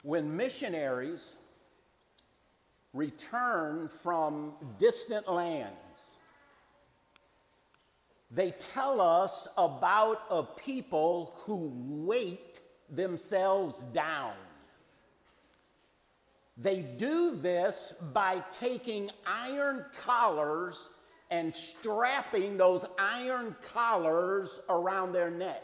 When missionaries return from distant lands, they tell us about a people who weight themselves down. They do this by taking iron collars and strapping those iron collars around their neck.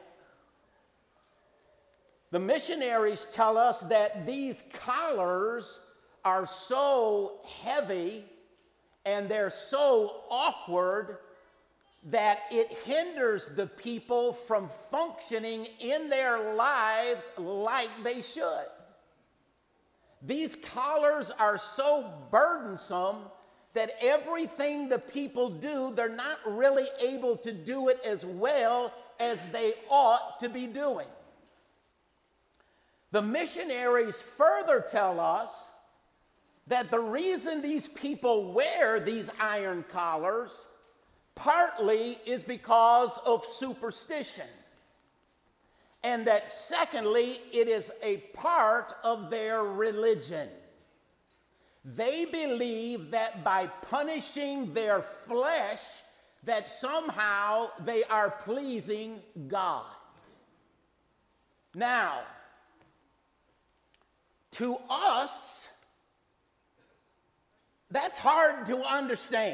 The missionaries tell us that these collars are so heavy and they're so awkward that it hinders the people from functioning in their lives like they should. These collars are so burdensome that everything the people do, they're not really able to do it as well as they ought to be doing. The missionaries further tell us that the reason these people wear these iron collars partly is because of superstition, and that secondly, it is a part of their religion. They believe that by punishing their flesh, that somehow they are pleasing God. Now, to us, that's hard to understand.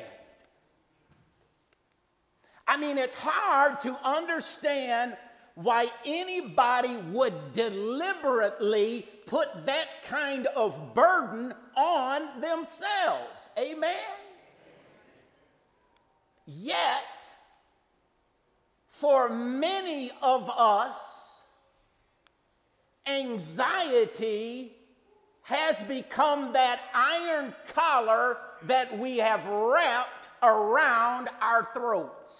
I mean, it's hard to understand why anybody would deliberately put that kind of burden on themselves. Amen? Yet, for many of us, anxiety has become that iron collar that we have wrapped around our throats.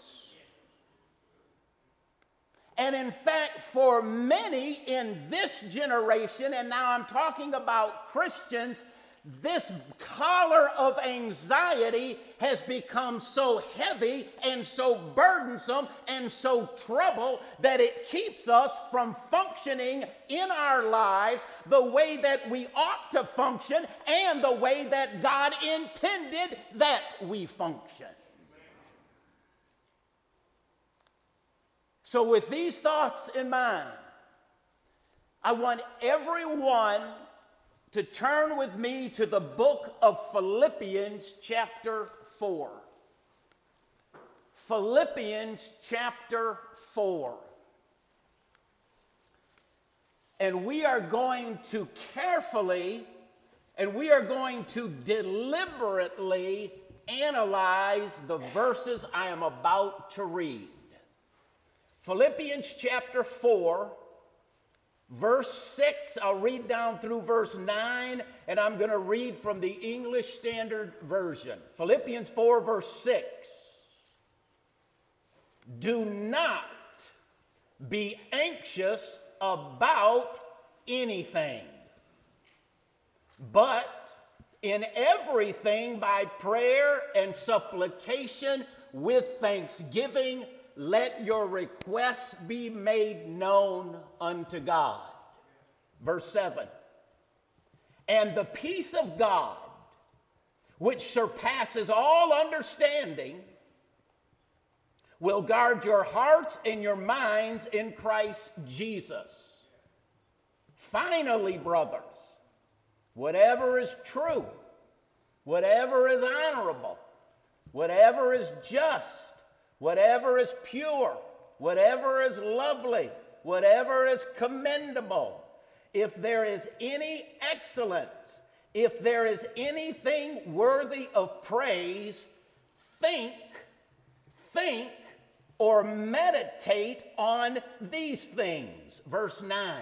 And in fact, for many in this generation, and now I'm talking about Christians, this collar of anxiety has become so heavy and so burdensome and so trouble that it keeps us from functioning in our lives the way that we ought to function and the way that God intended that we function. So with these thoughts in mind, I want everyone to turn with me to the book of Philippians chapter 4. Philippians chapter 4. And we are going to carefully and we are going to deliberately analyze the verses I am about to read. Philippians chapter 4, verse 6, I'll read down through verse 9, and I'm going to read from the English Standard Version. Philippians 4, verse 6. Do not be anxious about anything, but in everything by prayer and supplication with thanksgiving, let your requests be made known unto God. Verse 7. And the peace of God, which surpasses all understanding, will guard your hearts and your minds in Christ Jesus. Finally, brothers, whatever is true, whatever is honorable, whatever is just, whatever is pure, whatever is lovely, whatever is commendable, if there is any excellence, if there is anything worthy of praise, think, or meditate on these things. Verse 9.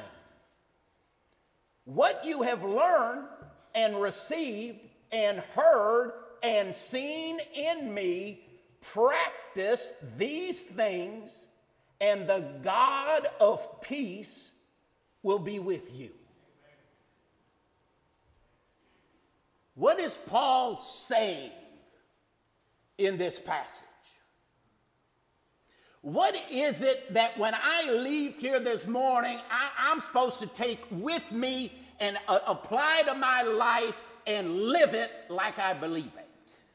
What you have learned and received and heard and seen in me, practice these things, and the God of peace will be with you. What is Paul saying in this passage? What is it that when I leave here this morning, I'm supposed to take with me and apply to my life and live it like I believe it?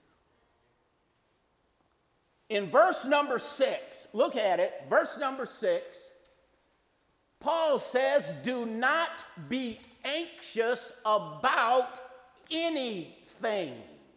In verse number 6, look at it, verse number 6, Paul says, do not be anxious about anything.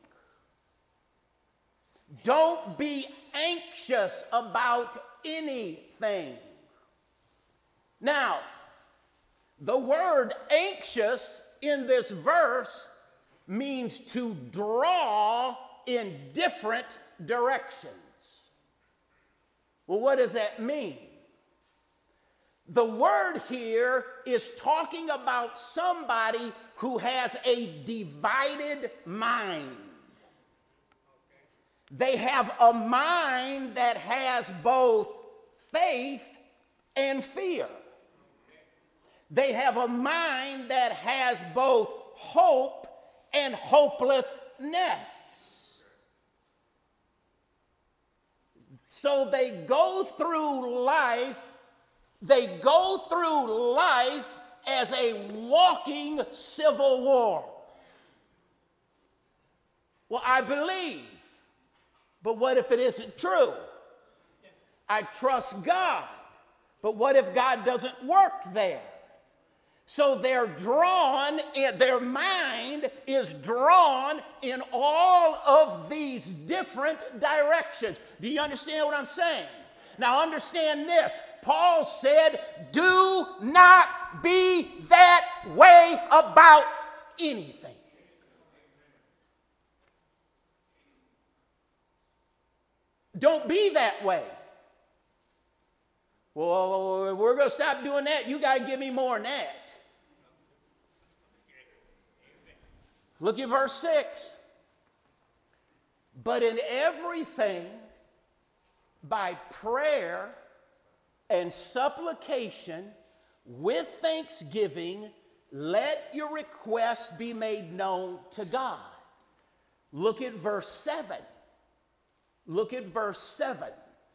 Don't be anxious about anything. Now, the word anxious in this verse means to draw in different directions. Well, what does that mean? The word here is talking about somebody who has a divided mind. They have a mind that has both faith and fear. They have a mind that has both hope and hopelessness. So they go through life as a walking civil war. Well, I believe, but what if it isn't true? I trust God, but what if God doesn't work there? So they're drawn, their mind is drawn in all of these different directions. Do you understand what I'm saying? Now understand this. Paul said, do not be that way about anything. Don't be that way. Well, we're going to stop doing that. You got to give me more than that. Look at verse 6. But in everything, by prayer and supplication, with thanksgiving, let your requests be made known to God. Look at verse 7. Look at verse 7.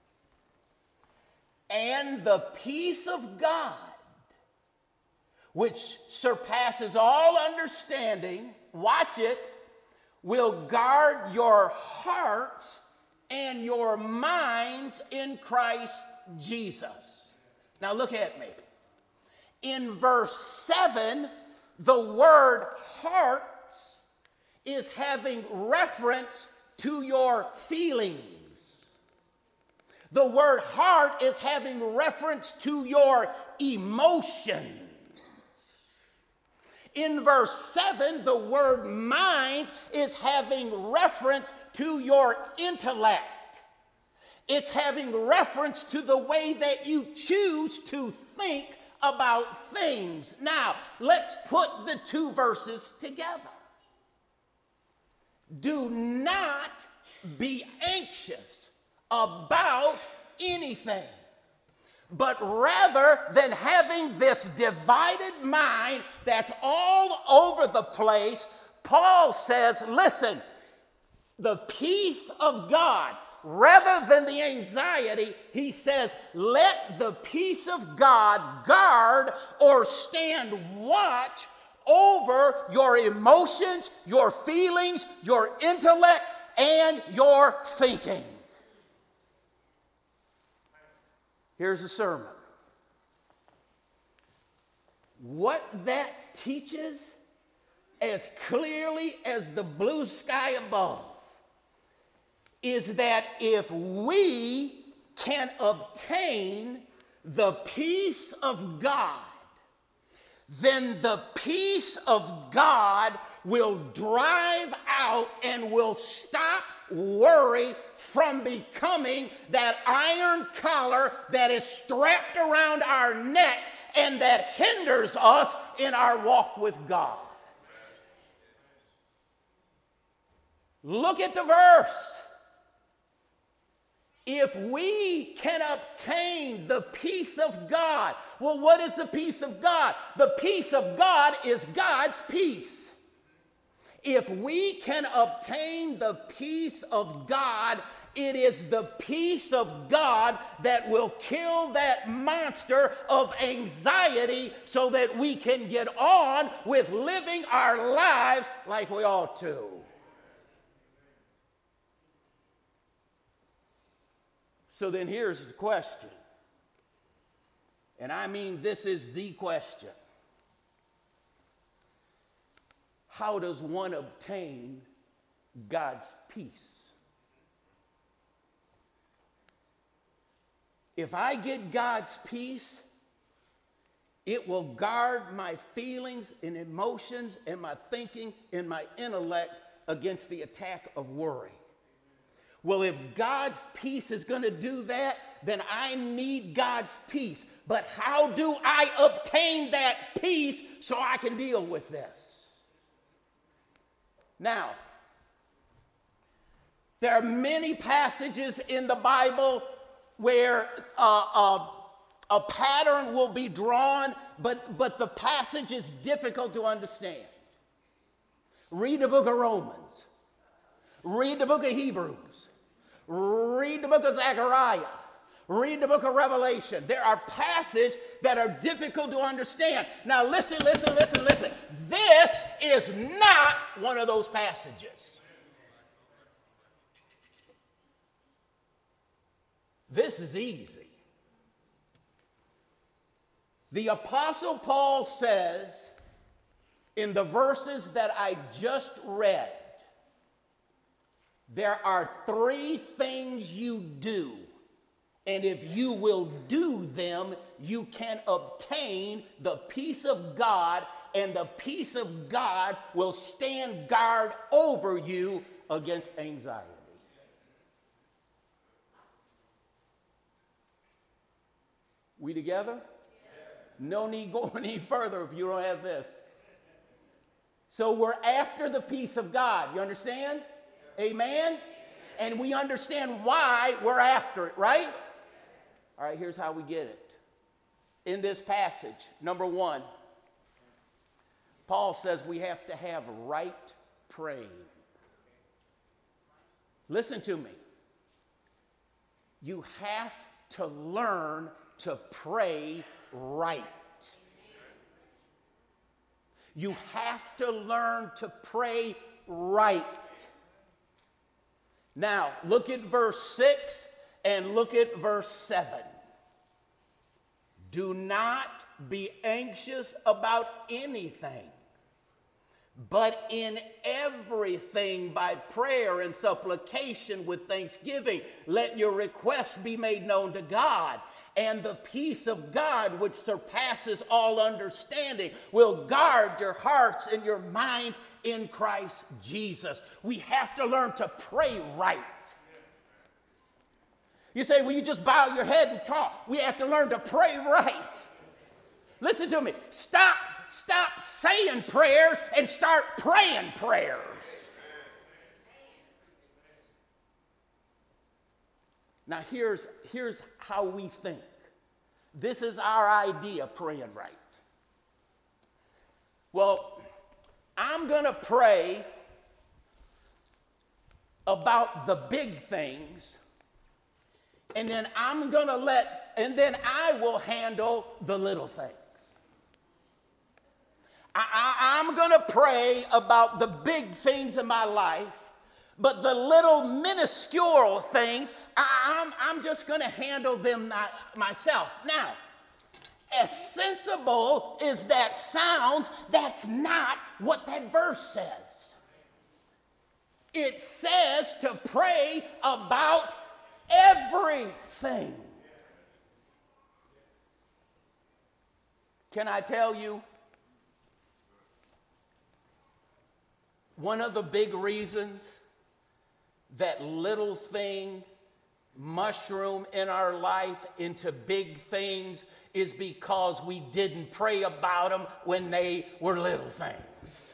And the peace of God, which surpasses all understanding, watch it, will guard your hearts and your minds in Christ Jesus. Now look at me. In verse 7, the word hearts is having reference to your feelings. The word heart is having reference to your emotions. In verse 7, the word mind is having reference to your intellect. It's having reference to the way that you choose to think about things. Now, let's put the two verses together. Do not be anxious about anything, but rather than having this divided mind that's all over the place, Paul says, listen, the peace of God, rather than the anxiety, he says, let the peace of God guard or stand watch over your emotions, your feelings, your intellect, and your thinking. Here's a sermon. What that teaches, as clearly as the blue sky above, is that if we can obtain the peace of God, then the peace of God will drive out and will stop worry from becoming that iron collar that is strapped around our neck and that hinders us in our walk with God. Look at the verse. If we can obtain the peace of God, well, what is the peace of God? The peace of God is God's peace. If we can obtain the peace of God It is the peace of God that will kill that monster of anxiety so that we can get on with living our lives like we ought to. So then here's the question. And I mean, this is the question. How does one obtain God's peace? If I get God's peace, it will guard my feelings and emotions and my thinking and my intellect against the attack of worry. Well, if God's peace is going to do that, then I need God's peace. But how do I obtain that peace so I can deal with this? Now, there are many passages in the Bible where a pattern will be drawn, but the passage is difficult to understand. Read the book of Romans. Read the book of Hebrews. Read the book of Zechariah. Read the book of Revelation. There are passages that are difficult to understand. Now listen. This is not one of those passages. This is easy. The Apostle Paul says in the verses that I just read, there are 3 things you do, and if you will do them, you can obtain the peace of God, and the peace of God will stand guard over you against anxiety. We together? No need go any further if you don't have this. So we're after the peace of God. You understand? Amen? And we understand why we're after it, right? All right, here's how we get it. In this passage, number 1, Paul says we have to have right praying. Listen to me. You have to learn to pray right. You have to learn to pray right. Now, look at verse 6 and look at verse 7. Do not be anxious about anything, but in everything by prayer and supplication with thanksgiving, let your requests be made known to God. And the peace of God, which surpasses all understanding, will guard your hearts and your minds in Christ Jesus. We have to learn to pray right. You say, well, you just bow your head and talk. We have to learn to pray right. Listen to me. Stop saying prayers and start praying prayers. Now, here's how we think. This is our idea of praying right. Well, I'm going to pray about the big things, and then I will handle the little things. I'm going to pray about the big things in my life, but the little minuscule things, I'm just going to handle them myself. Now, as sensible as that sounds, that's not what that verse says. It says to pray about everything. Can I tell you? One of the big reasons that little thing mushroom in our life into big things is because we didn't pray about them when they were little things.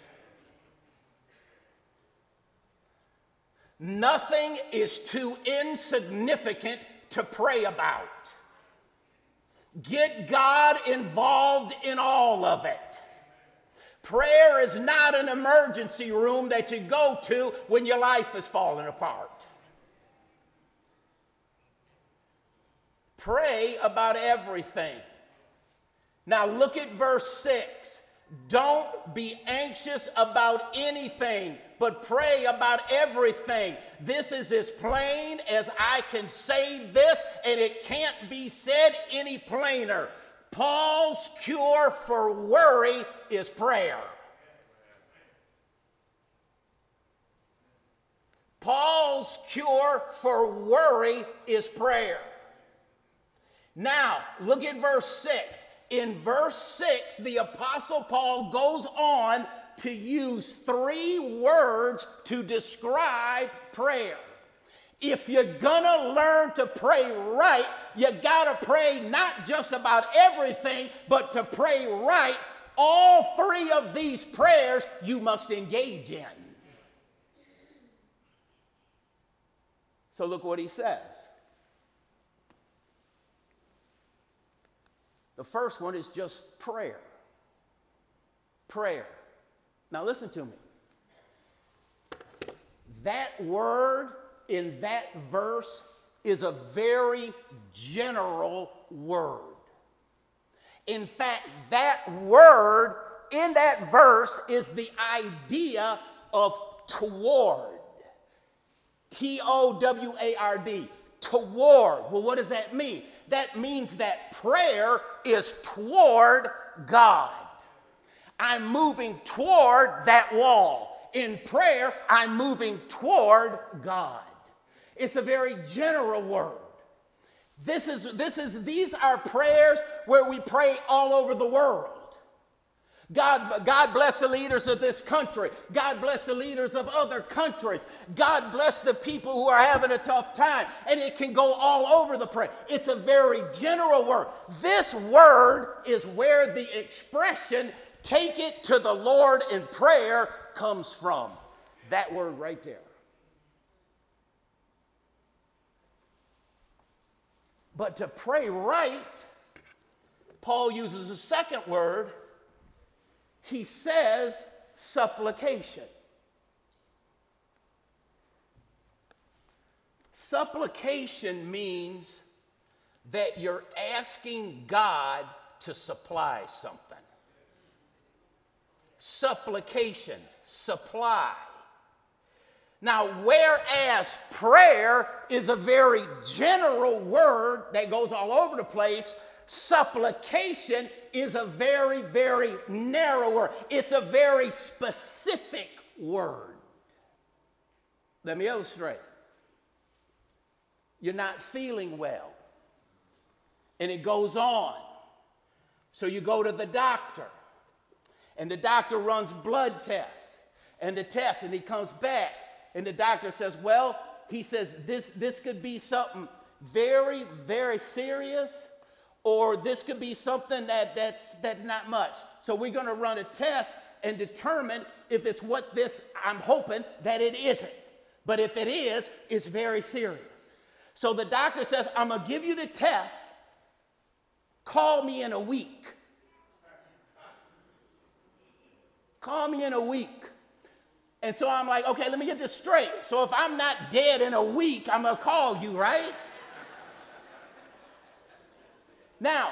Nothing is too insignificant to pray about. Get God involved in all of it. Prayer is not an emergency room that you go to when your life is falling apart. Pray about everything. Now look at verse 6. Don't be anxious about anything, but pray about everything. This is as plain as I can say this, and it can't be said any plainer. Paul's cure for worry is prayer. Paul's cure for worry is prayer. Now, look at verse 6. In verse 6, the Apostle Paul goes on to use 3 words to describe prayer. If you're gonna learn to pray right, you gotta pray not just about everything, but to pray right, all 3 of these prayers you must engage in. So look what he says. The first one is just prayer. Prayer. Now listen to me. That word in that verse is a very general word. In fact, that word in that verse is the idea of toward. T-O-W-A-R-D. Toward. Well, what does that mean? That means that prayer is toward God. I'm moving toward that wall. In prayer, I'm moving toward God. It's a very general word. These are prayers where we pray all over the world. God bless the leaders of this country. God bless the leaders of other countries. God bless the people who are having a tough time. And it can go all over the prayer. It's a very general word. This word is where the expression, take it to the Lord in prayer, comes from. That word right there. But to pray right, Paul uses a second word. He says supplication. Supplication means that you're asking God to supply something. Supplication, supply. Now, whereas prayer is a very general word that goes all over the place, supplication is a very, very narrow word. It's a very specific word. Let me illustrate. You're not feeling well. And it goes on. So you go to the doctor. And the doctor runs blood tests. And he comes back. And the doctor says, well, he says, this could be something very, very serious. Or this could be something that's not much. So we're going to run a test and determine if it's what this, I'm hoping that it isn't. But if it is, it's very serious. So the doctor says, I'm going to give you the test. Call me in a week. Call me in a week. And so I'm like, okay, let me get this straight. So if I'm not dead in a week, I'm going to call you, right? Now,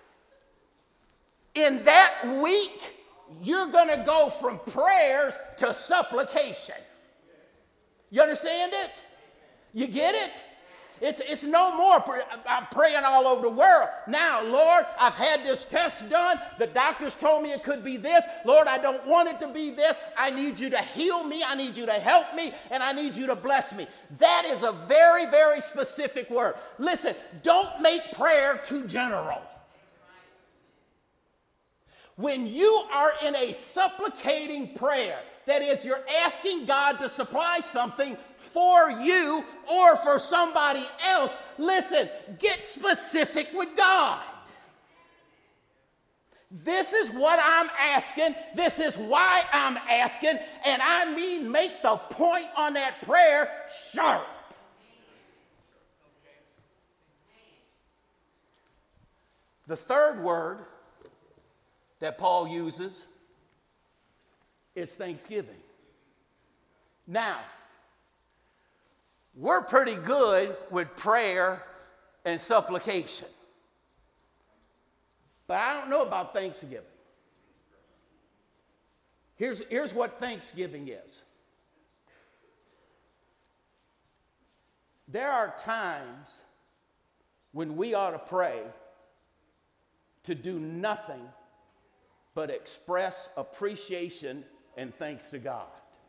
in that week, you're going to go from prayers to supplication. You understand it? You get it? It's no more, I'm praying all over the world. Now, Lord, I've had this test done. The doctors told me it could be this. Lord, I don't want it to be this. I need you to heal me. I need you to help me. And I need you to bless me. That is a very, very specific word. Listen, don't make prayer too general. When you are in a supplicating prayer, that is, you're asking God to supply something for you or for somebody else, listen, get specific with God. This is what I'm asking. This is why I'm asking. And I mean, make the point on that prayer sharp. The third word that Paul uses is thanksgiving. Now, we're pretty good with prayer and supplication. But I don't know about Thanksgiving. Here's what Thanksgiving is. There are times when we ought to pray to do nothing but express appreciation and thanks to God.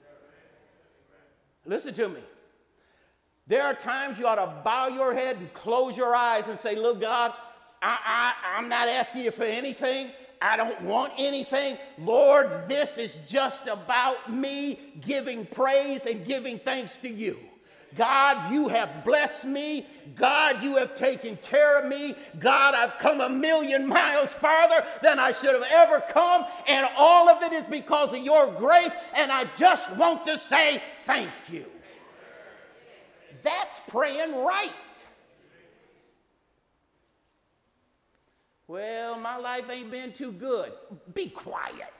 Listen to me. There are times you ought to bow your head and close your eyes and say, look, God, I'm not asking you for anything. I don't want anything. Lord, this is just about me giving praise and giving thanks to you. God, you have blessed me. God, you have taken care of me. God, I've come 1,000,000 miles farther than I should have ever come. And all of it is because of your grace. And I just want to say thank you. That's praying right. Well, my life ain't been too good. Be quiet.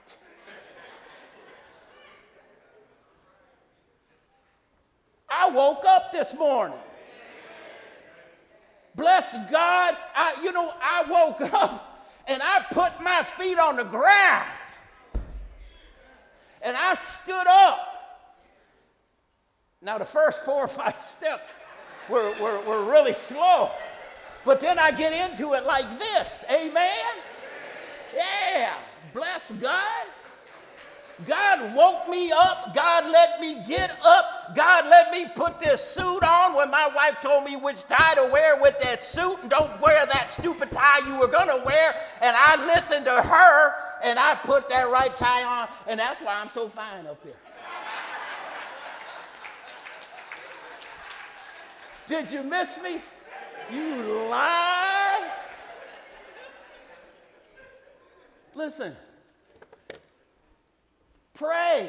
I woke up this morning. Bless God. I woke up and I put my feet on the ground. And I stood up. Now, the first 4 or 5 steps were really slow. But then I get into it like this. Amen? Yeah. Bless God. God woke me up. God let me get up. God let me put this suit on when my wife told me which tie to wear with that suit, and don't wear that stupid tie you were going to wear. And I listened to her, and I put that right tie on, and that's why I'm so fine up here. Did you miss me? You lie. Listen. Pray.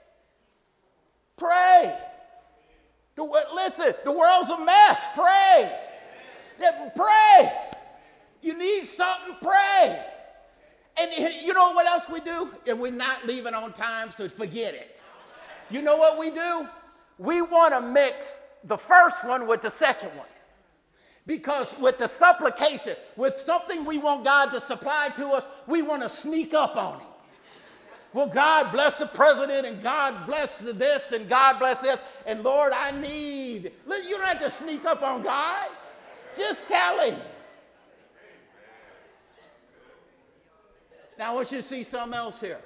Pray. Listen, the world's a mess. Pray. Pray. You need something, pray. And you know what else we do? And we're not leaving on time, so forget it. You know what we do? We want to mix the first one with the second one. Because with the supplication, with something we want God to supply to us, we want to sneak up on him. Well, God bless the president, and God bless this, and God bless this, and Lord, I need. You don't have to sneak up on God. Just tell him. Now, I want you to see something else here.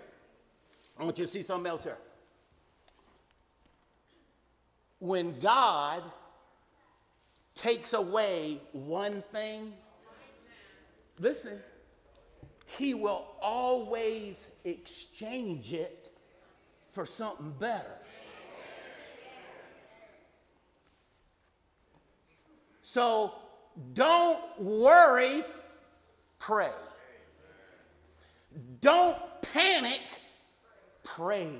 When God takes away one thing, listen, he will always exchange it for something better. So don't worry, pray. Don't panic, praise.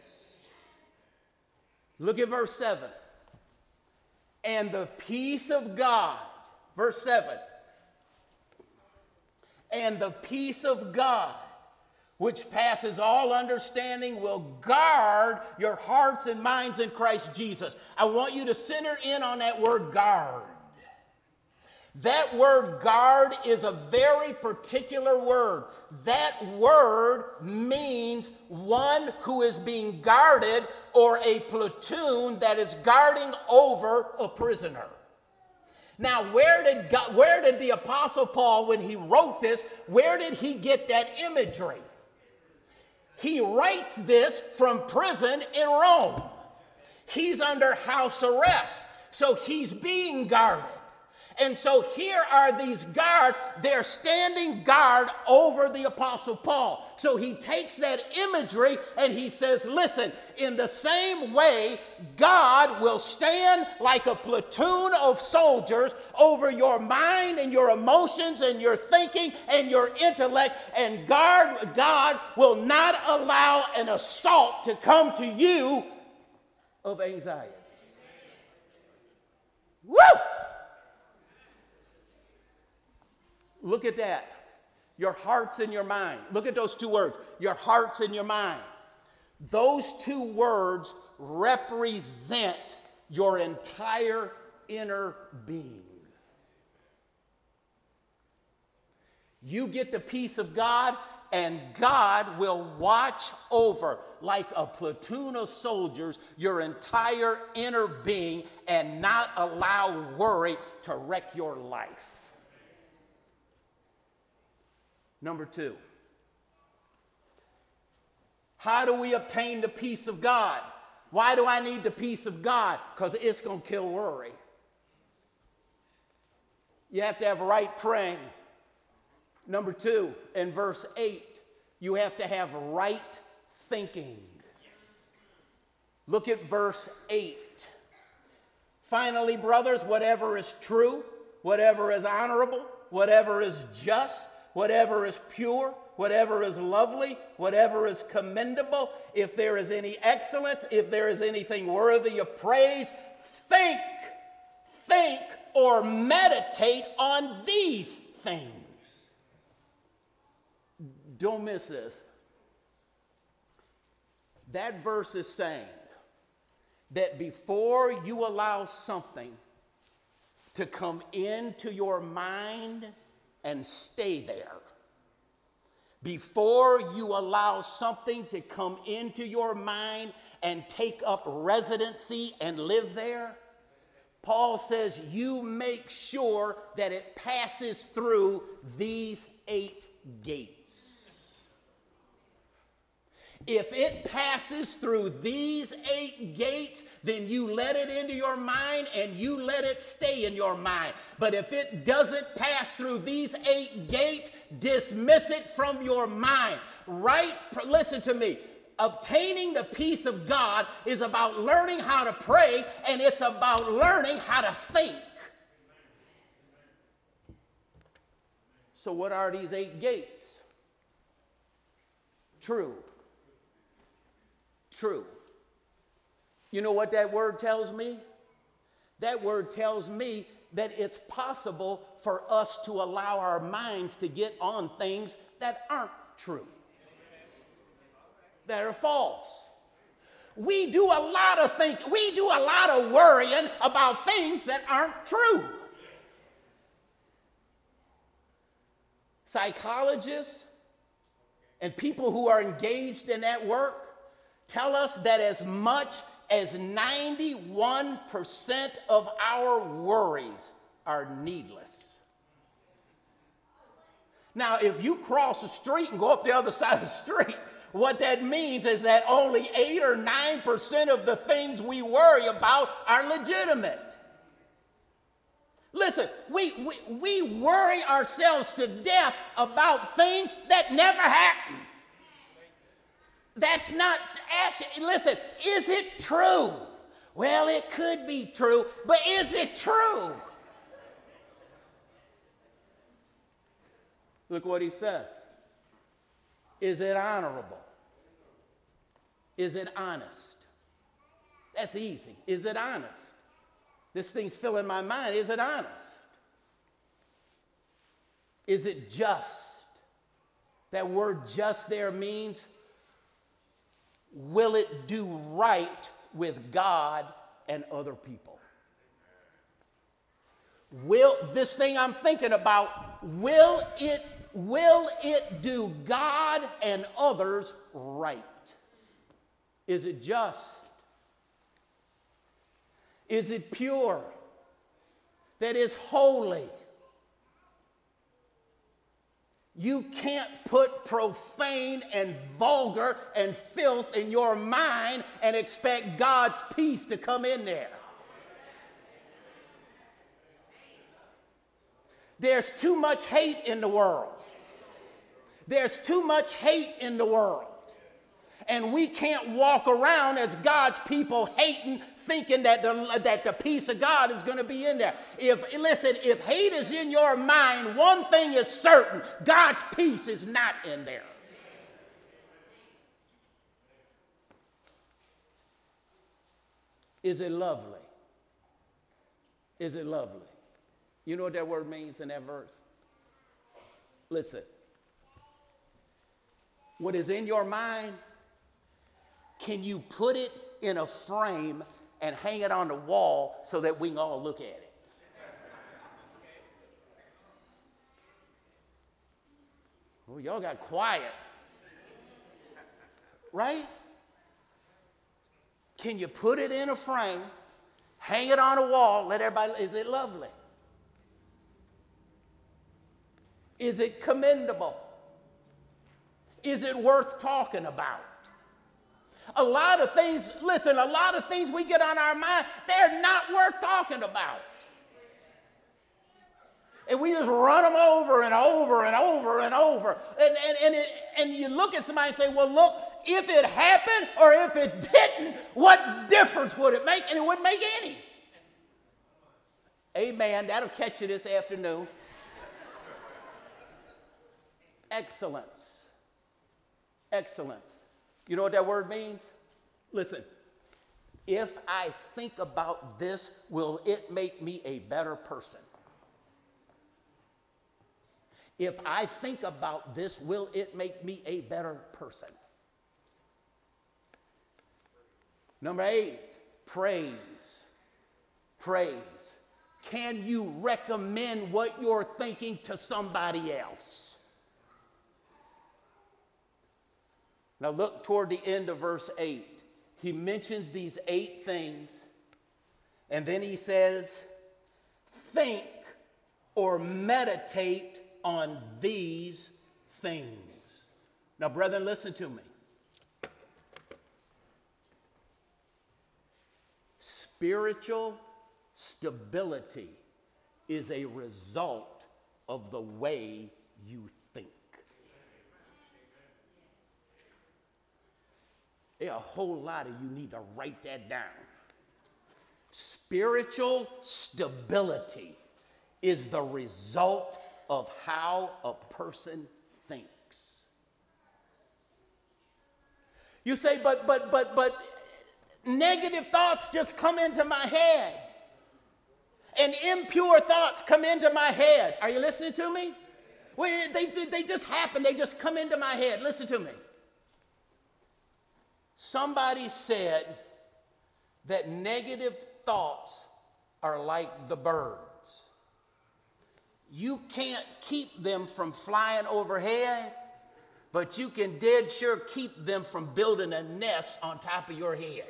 Look at verse 7. And the peace of God, verse 7. And the peace of God, which passes all understanding, will guard your hearts and minds in Christ Jesus. I want you to center in on that word guard. That word guard is a very particular word. That word means one who is being guarded, or a platoon that is guarding over a prisoner. Now, where did the Apostle Paul, when he wrote this, where did he get that imagery? He writes this from prison in Rome. He's under house arrest, so he's being guarded. And so here are these guards. They're standing guard over the Apostle Paul. So he takes that imagery and he says, listen, in the same way, God will stand like a platoon of soldiers over your mind and your emotions and your thinking and your intellect. And God will not allow an assault to come to you of anxiety. Woo! Look at that. Your hearts and your mind. Look at those two words. Your hearts and your mind. Those two words represent your entire inner being. You get the peace of God, and God will watch over, like a platoon of soldiers, your entire inner being and not allow worry to wreck your life. Number 2, how do we obtain the peace of God? Why do I need the peace of God? Because it's going to kill worry. You have to have right praying. Number 2, in verse 8, you have to have right thinking. Look at verse 8. Finally, brothers, whatever is true, whatever is honorable, whatever is just, whatever is pure, whatever is lovely, whatever is commendable, if there is any excellence, if there is anything worthy of praise, think or meditate on these things. Don't miss this. That verse is saying that before you allow something to come into your mind and stay there, before you allow something to come into your mind and take up residency and live there, Paul says you make sure that it passes through these 8 gates. If it passes through these 8 gates, then you let it into your mind and you let it stay in your mind. But if it doesn't pass through these 8 gates, dismiss it from your mind. Right? Listen to me. Obtaining the peace of God is about learning how to pray, and it's about learning how to think. So what are these 8 gates? True. You know what that word tells me? That word tells me that it's possible for us to allow our minds to get on things that aren't true, that are false. We do a lot of worrying about things that aren't true. Psychologists and people who are engaged in that work tell us that as much as 91% of our worries are needless. Now, if you cross the street and go up the other side of the street, what that means is that only 8 or 9% of the things we worry about are legitimate. Listen, we worry ourselves to death about things that never happen. That's not, listen, is it true? Well, it could be true, but is it true? Look what he says. Is it honorable? Is it honest? That's easy. Is it honest? This thing's filling my mind. Is it honest? Is it just? That word just there means, will it do right with God and other people? Will this thing I'm thinking about, will it do God and others right? Is it just? Is it pure? That is holy. You can't put profane and vulgar and filth in your mind and expect God's peace to come in there. There's too much hate in the world. There's too much hate in the world. And we can't walk around as God's people hating, thinking that the peace of God is going to be in there. If hate is in your mind, one thing is certain: God's peace is not in there. Is it lovely? Is it lovely? You know what that word means in that verse? Listen. What is in your mind, can you put it in a frame and hang it on the wall so that we can all look at it? Oh, y'all got quiet. Right? Can you put it in a frame, hang it on a wall, let everybody, is it lovely? Is it commendable? Is it worth talking about? A lot of things, listen, a lot of things we get on our mind, they're not worth talking about. And we just run them over and over and over and over. And you look at somebody and say, well, look, if it happened or if it didn't, what difference would it make? And it wouldn't make any. Amen. That'll catch you this afternoon. Excellence. Excellence. You know what that word means? Listen, if I think about this, will it make me a better person? If I think about this, will it make me a better person? Number 8, praise. Praise. Can you recommend what you're thinking to somebody else? Now look toward the end of verse 8. He mentions these 8 things, and then he says, think or meditate on these things. Now, brethren, listen to me. Spiritual stability is a result of the way you think. There are a whole lot of you need to write that down. Spiritual stability is the result of how a person thinks. You say, but negative thoughts just come into my head. And impure thoughts come into my head. Are you listening to me? Well, they just happen. They just come into my head. Listen to me. Somebody said that negative thoughts are like the birds. You can't keep them from flying overhead, but you can dead sure keep them from building a nest on top of your head.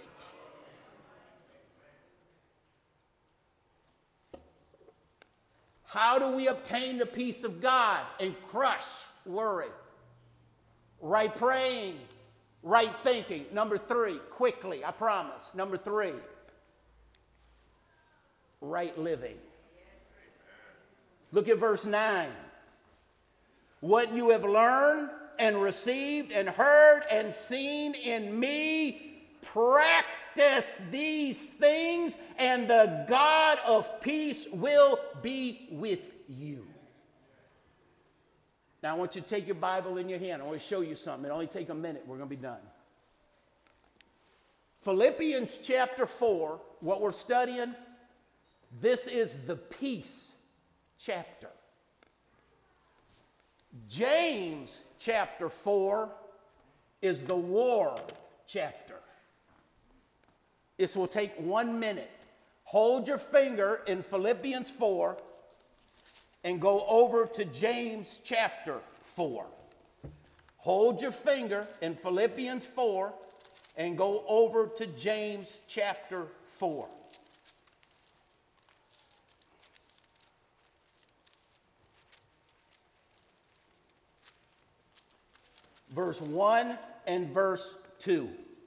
How do we obtain the peace of God and crush worry? Right praying, right thinking. Number 3, quickly, I promise. Number 3, right living. Look at verse 9. What you have learned and received and heard and seen in me, practice these things, and the God of peace will be with you. Now I want you to take your Bible in your hand. I want to show you something. It'll only take a minute. We're going to be done. Philippians chapter 4, what we're studying, this is the peace chapter. James chapter 4 is the war chapter. This will take 1 minute. Hold your finger in Philippians 4 and go over to James chapter 4. Hold your finger in Philippians 4 and go over to James chapter 4. Verse 1 and verse 2.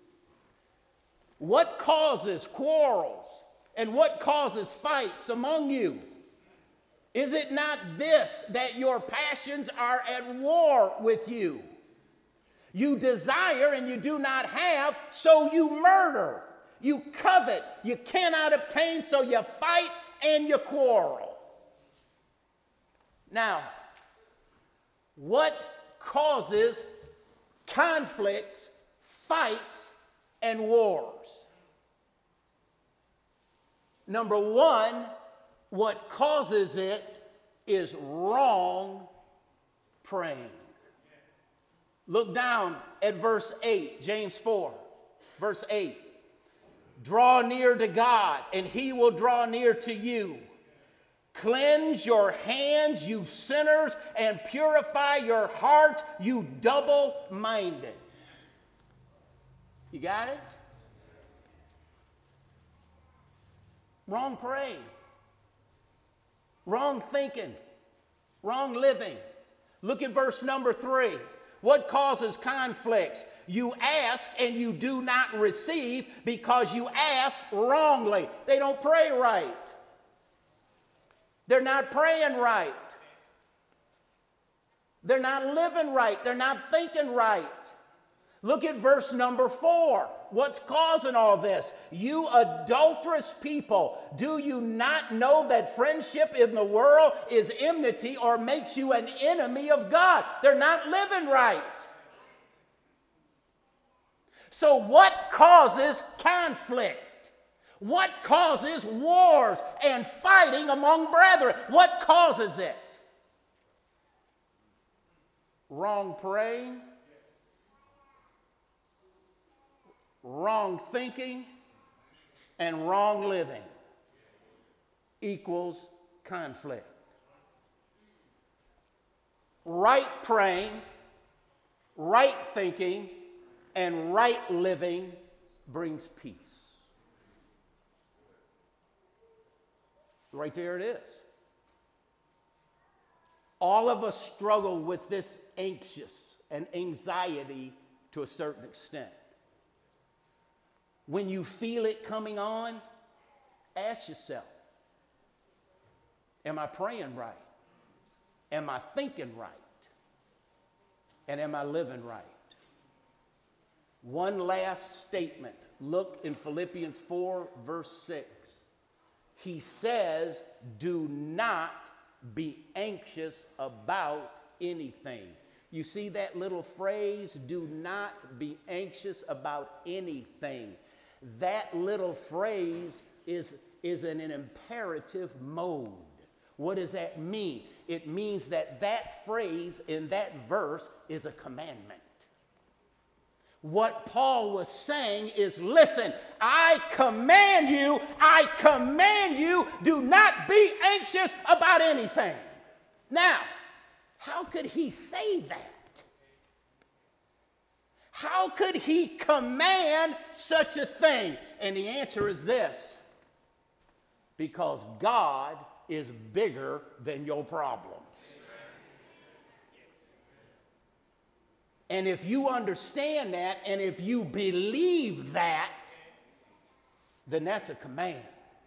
What causes quarrels and what causes fights among you? Is it not this, that your passions are at war with you? You desire and you do not have, so you murder. You covet, you cannot obtain, so you fight and you quarrel. Now, what causes conflicts, fights, and wars? Number 1, what causes it is wrong praying. Look down at verse 8, James 4, verse 8. Draw near to God, and he will draw near to you. Cleanse your hands, you sinners, and purify your hearts, you double-minded. You got it? Wrong praying, wrong thinking, wrong living. Look at verse number 3. What causes conflicts? You ask and you do not receive because you ask wrongly. They don't pray right. They're not praying right. They're not living right. They're not thinking right. Look at verse number 4. What's causing all this? You adulterous people, do you not know that friendship in the world is enmity or makes you an enemy of God? They're not living right. So what causes conflict? What causes wars and fighting among brethren? What causes it? Wrong praying, wrong thinking, and wrong living equals conflict. Right praying, right thinking, and right living brings peace. Right there it is. All of us struggle with this anxious and anxiety to a certain extent. When you feel it coming on, ask yourself, am I praying right? Am I thinking right? And am I living right? One last statement. Look in Philippians 4, verse 6. He says, do not be anxious about anything. You see that little phrase, do not be anxious about anything. That little phrase is in an imperative mode. What does that mean? It means that that phrase in that verse is a commandment. What Paul was saying is, listen, I command you, do not be anxious about anything. Now, how could he say that? How could he command such a thing? And the answer is this: because God is bigger than your problem. And if you understand that, and if you believe that, then that's a command.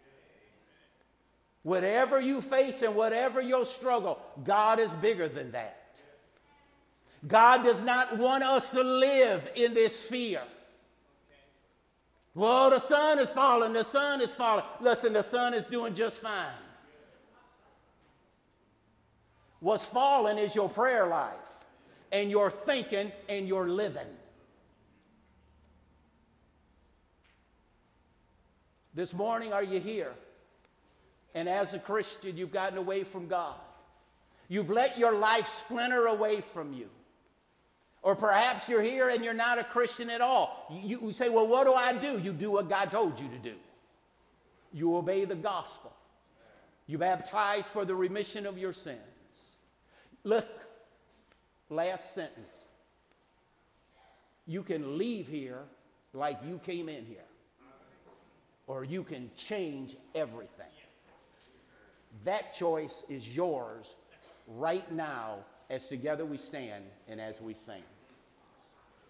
Whatever you face and whatever your struggle, God is bigger than that. God does not want us to live in this fear. Well, the sun is falling, the sun is falling. Listen, the sun is doing just fine. What's falling is your prayer life, and your thinking, and your living. This morning, are you here? And as a Christian, you've gotten away from God. You've let your life splinter away from you. Or perhaps you're here and you're not a Christian at all. You say, well, what do? You do what God told you to do. You obey the gospel. You baptize for the remission of your sins. Look, last sentence. You can leave here like you came in here. Or you can change everything. That choice is yours right now as together we stand and as we sing.